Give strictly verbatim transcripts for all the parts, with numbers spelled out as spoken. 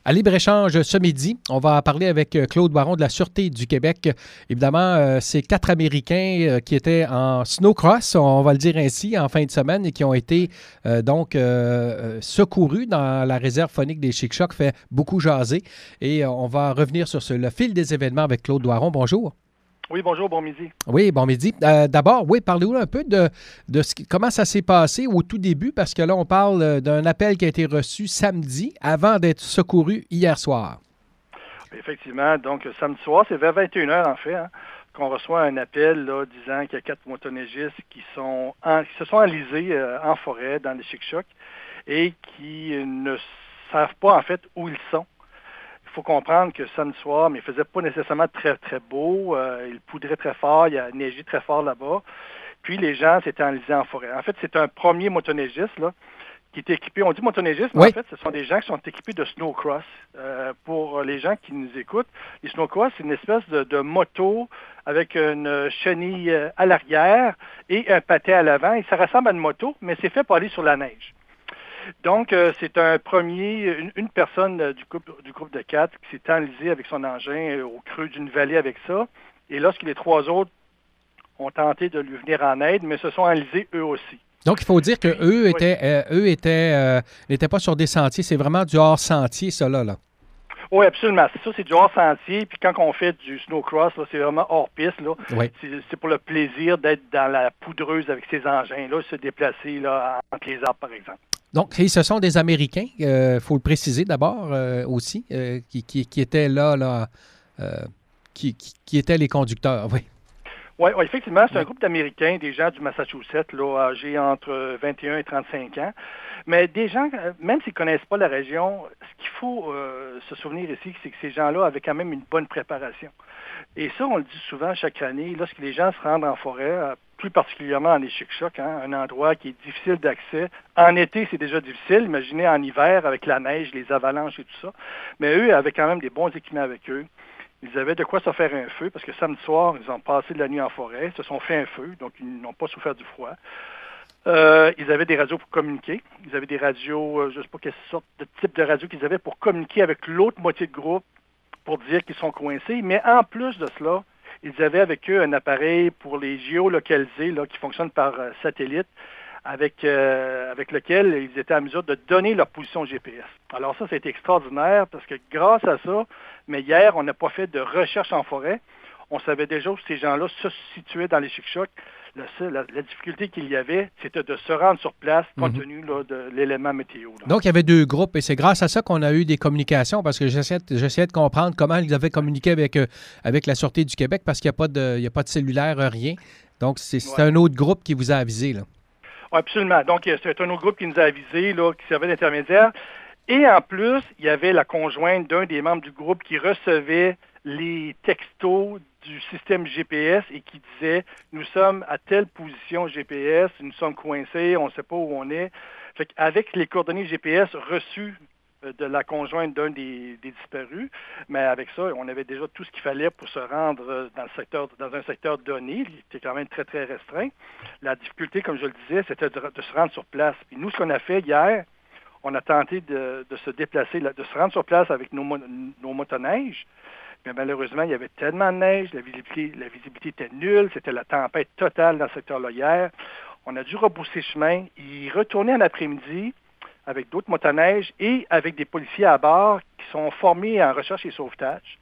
À libre-échange ce midi, on va parler avec Claude Baron de la Sûreté du Québec. Évidemment, euh, c'est quatre Américains euh, qui étaient en snowcross, on va le dire ainsi, en fin de semaine et qui ont été euh, donc euh, secourus dans la réserve faunique des Chic-Chocs, fait beaucoup jaser. Et euh, on va revenir sur ce, le fil des événements avec Claude Baron. Bonjour. Oui, bonjour, bon midi. Oui, bon midi. Euh, d'abord, oui, parlez-vous un peu de, de ce qui, comment ça s'est passé au tout début, parce que là, on parle d'un appel qui a été reçu samedi avant d'être secouru hier soir. Effectivement, donc samedi soir, c'est vers vingt et une heures en fait, hein, qu'on reçoit un appel là, disant qu'il y a quatre motoneigistes qui, sont en, qui se sont enlisés euh, en forêt dans les Chic-Chocs et qui ne savent pas en fait où ils sont. Il faut comprendre que samedi soir, mais il faisait pas nécessairement très, très beau. Euh, il poudrait très fort, il a neigé très fort là-bas. Puis les gens s'étaient enlisés en forêt. En fait, c'est un premier motoneigiste là, qui est équipé. On dit motoneigiste, mais Oui. en fait, ce sont des gens qui sont équipés de snowcross. Euh, pour les gens qui nous écoutent, les snowcross, c'est une espèce de, de moto avec une chenille à l'arrière et un patin à l'avant. Et ça ressemble à une moto, mais c'est fait pour aller sur la neige. Donc, euh, c'est un premier, une, une personne euh, du, groupe, du groupe de quatre qui s'est enlisée avec son engin euh, au creux d'une vallée avec ça. Et lorsque les trois autres ont tenté de lui venir en aide, mais se sont enlisés eux aussi. Donc, il faut dire Puis, qu'eux oui. étaient, euh, eux étaient, euh, n'étaient pas sur des sentiers. C'est vraiment du hors-sentier, ça, là. là. Oui, absolument. C'est ça, c'est du hors-sentier. Puis quand on fait du snowcross, là, c'est vraiment hors-piste. Là. Oui. C'est, c'est pour le plaisir d'être dans la poudreuse avec ces engins-là, se déplacer là, entre les arbres, par exemple. Donc, et ce sont des Américains, il euh, faut le préciser d'abord euh, aussi, euh, qui, qui, qui étaient là, là euh, qui, qui, qui étaient les conducteurs, oui. Oui, ouais, effectivement, c'est un groupe d'Américains, des gens du Massachusetts, là, âgés entre vingt et un et trente-cinq ans. Mais des gens, même s'ils ne connaissent pas la région, ce qu'il faut euh, se souvenir ici, c'est que ces gens-là avaient quand même une bonne préparation. Et ça, on le dit souvent chaque année, lorsque les gens se rendent en forêt, plus particulièrement dans les Chic-Chocs, hein, un endroit qui est difficile d'accès. En été, c'est déjà difficile. Imaginez en hiver avec la neige, les avalanches et tout ça. Mais eux avaient quand même des bons équipements avec eux. Ils avaient de quoi se faire un feu, parce que samedi soir, ils ont passé de la nuit en forêt, se sont fait un feu, donc ils n'ont pas souffert du froid. Euh, ils avaient des radios pour communiquer. Ils avaient des radios, euh, je ne sais pas quelle sorte de type de radio qu'ils avaient pour communiquer avec l'autre moitié de groupe pour dire qu'ils sont coincés. Mais en plus de cela, ils avaient avec eux un appareil pour les géolocaliser là, qui fonctionne par euh, satellite, avec, euh, avec lequel ils étaient en mesure de donner leur position G P S. Alors ça, c'était extraordinaire parce que grâce à ça, mais hier, on n'a pas fait de recherche en forêt. On savait déjà où ces gens-là se situaient dans les Chic-Chocs. La, la, la difficulté qu'il y avait, c'était de se rendre sur place compte tenu là, de l'élément météo. Là. Donc, il y avait deux groupes et c'est grâce à ça qu'on a eu des communications parce que j'essayais de, j'essayais de comprendre comment ils avaient communiqué avec, euh, avec la Sûreté du Québec parce qu'il n'y a pas de, il y a pas de cellulaire, rien. Donc, c'est, c'est ouais. un autre groupe qui vous a avisé, là. Oui, absolument. Donc, c'est un autre groupe qui nous a avisé, là, qui servait d'intermédiaire. Et en plus, il y avait la conjointe d'un des membres du groupe qui recevait les textos du système G P S et qui disait « Nous sommes à telle position G P S, nous sommes coincés, on ne sait pas où on est. » Fait qu'avec les coordonnées G P S reçues de la conjointe d'un des, des disparus, mais avec ça, on avait déjà tout ce qu'il fallait pour se rendre dans le secteur, dans un secteur donné, qui était quand même très, très restreint. La difficulté, comme je le disais, c'était de, de se rendre sur place. Puis nous, ce qu'on a fait hier, on a tenté de, de se déplacer, de se rendre sur place avec nos, nos motoneiges. Mais malheureusement, il y avait tellement de neige, la visibilité, la visibilité était nulle, c'était la tempête totale dans ce secteur-là hier. On a dû rebousser chemin, y retourner en après-midi avec d'autres motoneiges et avec des policiers à bord qui sont formés en recherche et sauvetage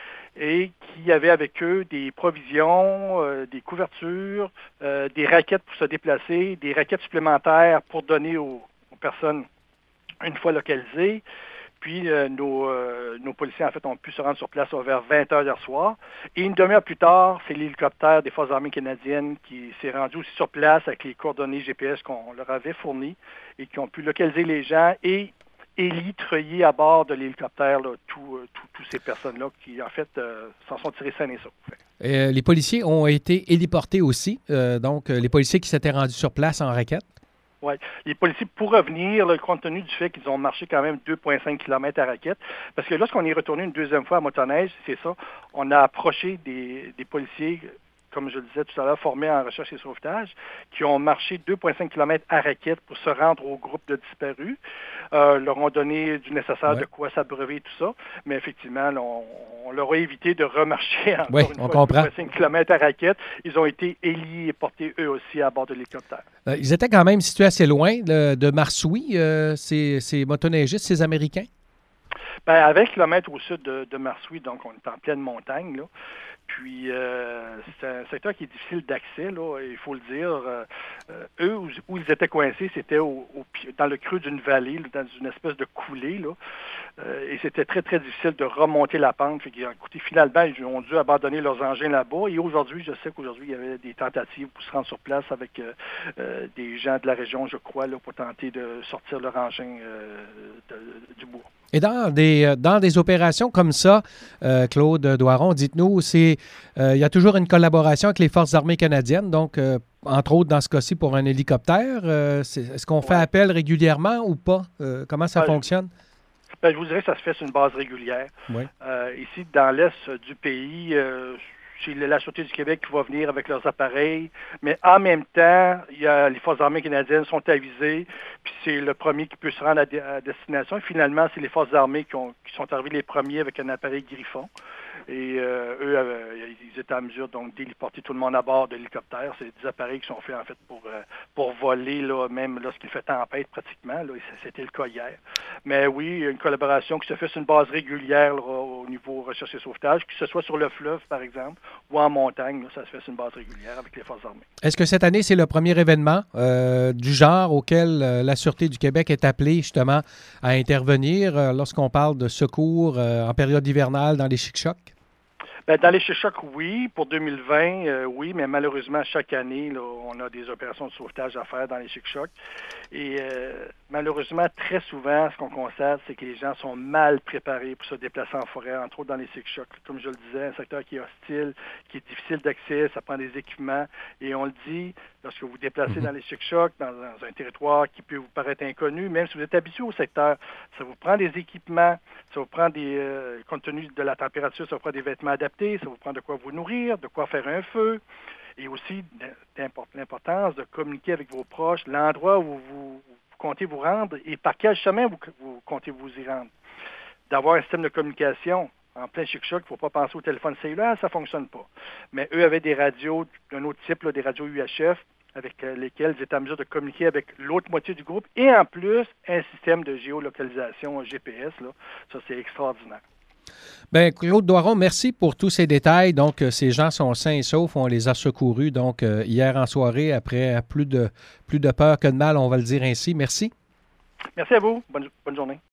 et qui avaient avec eux des provisions, euh, des couvertures, euh, des raquettes pour se déplacer, des raquettes supplémentaires pour donner aux, aux personnes une fois localisées. Puis euh, nos, euh, nos policiers, en fait, ont pu se rendre sur place vers vingt heures hier soir. Et une demi-heure plus tard, c'est l'hélicoptère des Forces armées canadiennes qui s'est rendu aussi sur place avec les coordonnées G P S qu'on leur avait fournies et qui ont pu localiser les gens et élitreiller à bord de l'hélicoptère tous ces personnes-là qui, en fait, euh, s'en sont tirés sains et saufs. Euh, les policiers ont été héliportés aussi. Euh, donc, euh, les policiers qui s'étaient rendus sur place en raquette. Oui. Les policiers pourraient venir, là, compte tenu du fait qu'ils ont marché quand même deux virgule cinq kilomètres à raquette. Parce que lorsqu'on est retourné une deuxième fois à motoneige, c'est ça, on a approché des, des policiers comme je le disais tout à l'heure, formés en recherche et sauvetage, qui ont marché deux virgule cinq kilomètres à raquette pour se rendre au groupe de disparus. Euh, leur ont donné du nécessaire ouais. de quoi s'abreuver et tout ça. Mais effectivement, là, on, on leur a évité de remarcher encore oui, une on fois comprend. deux virgule cinq kilomètres à raquette. Ils ont été héliés et portés eux aussi à bord de l'hélicoptère. Euh, ils étaient quand même situés assez loin de, de Marsoui, euh, ces, ces motoneigistes, ces Américains? Ben, à vingt kilomètres au sud de, de Marsoui, donc on est en pleine montagne, là. Puis, euh, c'est un secteur qui est difficile d'accès, là, il faut le dire. Euh, eux, où, où ils étaient coincés, c'était au, au, dans le creux d'une vallée, là, dans une espèce de coulée, là. Euh, et c'était très, très difficile de remonter la pente. Fait écoutez, finalement, ils ont dû abandonner leurs engins là-bas. Et aujourd'hui, je sais qu'aujourd'hui, il y avait des tentatives pour se rendre sur place avec euh, euh, des gens de la région, je crois, là, pour tenter de sortir leur engin euh, de, du bois. Et dans des, dans des opérations comme ça, euh, Claude Doiron, dites-nous, c'est euh, il y a toujours une collaboration avec les Forces armées canadiennes, donc euh, entre autres dans ce cas-ci pour un hélicoptère. Euh, c'est, est-ce qu'on fait ouais. appel régulièrement ou pas? Euh, comment ça ben, fonctionne? Ben, je vous dirais que ça se fait sur une base régulière. Oui. Euh, ici, dans l'est du pays, euh, c'est la Sûreté du Québec qui va venir avec leurs appareils, mais en même temps, il y a, les Forces armées canadiennes sont avisées, puis c'est le premier qui peut se rendre à, de, à destination. Et finalement, c'est les Forces armées qui, ont, qui sont arrivés les premiers avec un appareil Griffon. Et euh, eux, euh, ils étaient en mesure donc d'héliporter tout le monde à bord de l'hélicoptère. C'est des appareils qui sont faits en fait pour euh, pour voler là, même lorsqu'il fait tempête pratiquement. Là, c'était le cas hier. Mais oui, il y a une collaboration qui se fait sur une base régulière là, au niveau recherche et sauvetage, que ce soit sur le fleuve par exemple ou en montagne. Là, ça se fait sur une base régulière avec les Forces armées. Est-ce que cette année c'est le premier événement euh, du genre auquel euh, la Sûreté du Québec est appelée justement à intervenir euh, lorsqu'on parle de secours euh, en période hivernale dans les Chic-Chocs? Ben, dans les Chic-Chocs, oui. Pour deux mille vingt, euh, oui, mais malheureusement, chaque année, là, on a des opérations de sauvetage à faire dans les Chic-Chocs. Et euh, malheureusement, très souvent, ce qu'on constate, c'est que les gens sont mal préparés pour se déplacer en forêt, entre autres dans les Chic-Chocs. Comme je le disais, un secteur qui est hostile, qui est difficile d'accès, ça prend des équipements. Et on le dit, lorsque vous vous déplacez mm-hmm. dans les Chic-Chocs, dans, dans un territoire qui peut vous paraître inconnu, même si vous êtes habitué au secteur, ça vous prend des équipements, ça vous prend des, euh, compte tenu de la température, ça vous prend des vêtements adaptés, ça vous prend de quoi vous nourrir, de quoi faire un feu, et aussi l'importance de communiquer avec vos proches, l'endroit où vous, vous comptez vous rendre et par quel chemin vous, vous comptez vous y rendre. D'avoir un système de communication. En plein Chic-Choc, il ne faut pas penser au téléphone cellulaire, ça ne fonctionne pas. Mais eux avaient des radios d'un autre type, là, des radios U H F, avec lesquelles ils étaient en mesure de communiquer avec l'autre moitié du groupe, et en plus, un système de géolocalisation G P S. Là. Ça, c'est extraordinaire. Bien, Claude Doiron, merci pour tous ces détails. Donc, euh, ces gens sont sains et saufs. On les a secourus donc euh, hier en soirée après plus de, plus de peur que de mal, on va le dire ainsi. Merci. Merci à vous. Bonne, bonne journée.